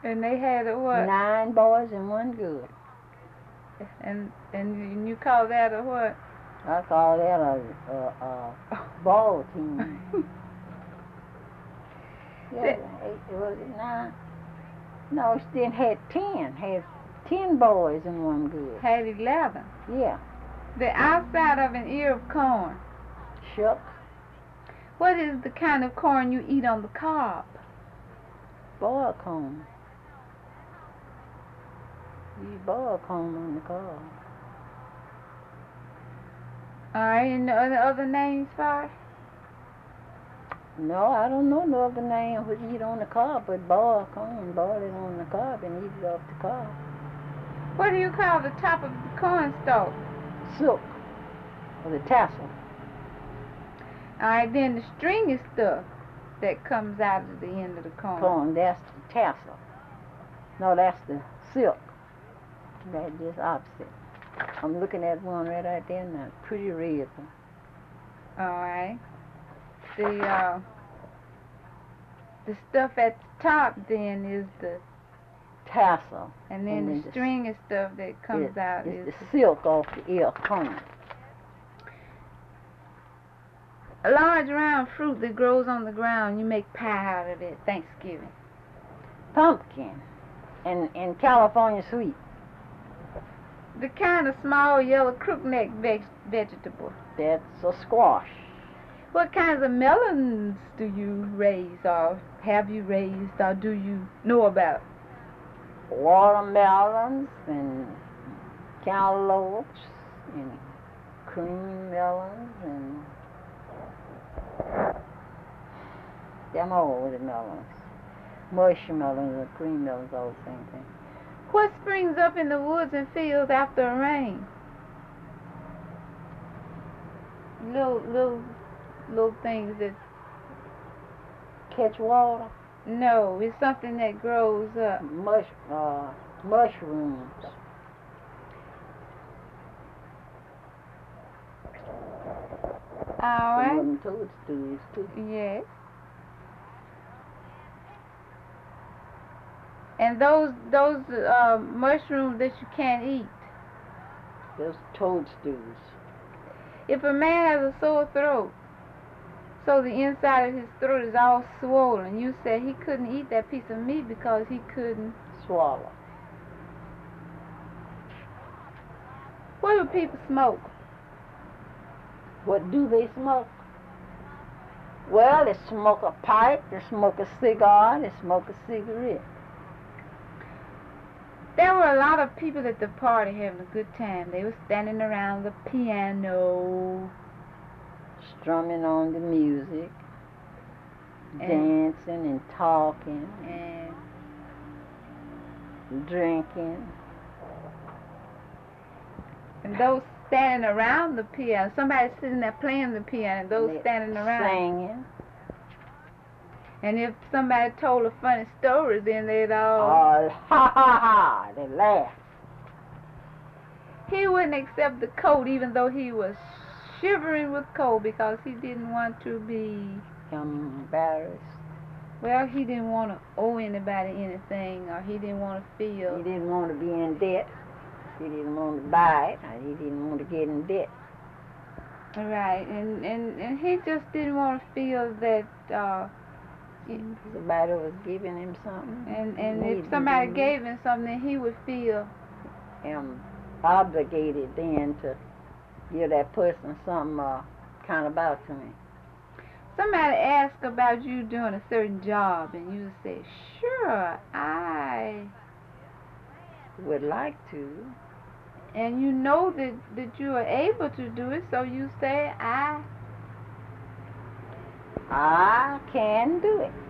And they had a what? 9 boys and 1 girl. And you call that a what? I call that a ball team. Yeah, was it 9? No, she didn't had 10. Had 10 boys and 1 girl. Had 11. Yeah. The outside of an ear of corn. Shuck. What is the kind of corn you eat on the cob? Boiled corn. You boil corn on the cob. Alright, and the other names for it? No, I don't know no other name what you eat on the cob, but boiled corn, boil it on the cob and eat it off the cob. What do you call the top of the corn stalk? Silk, or the tassel. Alright, then the stringy stuff that comes out of the end of the corn. Corn, that's the tassel. No, that's the silk. That's just opposite. I'm looking at one right out there now, pretty red one. Alright. The stuff at the top then is the tassel. and then the stringy stuff that comes out is the silk off the ear of corn. A large round fruit that grows on the ground, you make pie out of it at Thanksgiving. Pumpkin and California sweet. The kind of small yellow crookneck vegetable. That's a squash. What kinds of melons do you raise, or have you raised, or do you know about? Watermelons and cantaloupes and cream melons and them all the melons. Marshmallows and cream melons, all the same thing. What springs up in the woods and fields after a rain? Little things that catch water. No, it's something that grows up. Mushrooms. All right. Some toadstools too. Yes. And those mushrooms that you can't eat. Those toadstools. If a man has a sore throat, so the inside of his throat is all swollen, you said he couldn't eat that piece of meat because he couldn't swallow. What do people smoke? What do they smoke? Well, they smoke a pipe, they smoke a cigar, they smoke a cigarette. There were a lot of people at the party having a good time. They were standing around the piano, strumming on the music, dancing and talking and drinking. And those standing around the piano, somebody sitting there playing the piano, and those standing around singing. And if somebody told a funny story, then they'd all... Oh, ha, ha, ha, they laugh. He wouldn't accept the coat even though he was shivering with cold because he didn't want to be... embarrassed. Well, he didn't want to owe anybody anything, or he didn't want to feel... He didn't want to be in debt. He didn't want to buy it, or he didn't want to get in debt. Right, and he just didn't want to feel that... somebody was giving him something. And if somebody gave him something, he would feel obligated then to give that person something kind of about to him. Somebody asked about you doing a certain job, and you say, sure, I would like to. And you know that you are able to do it, so you say, I can do it.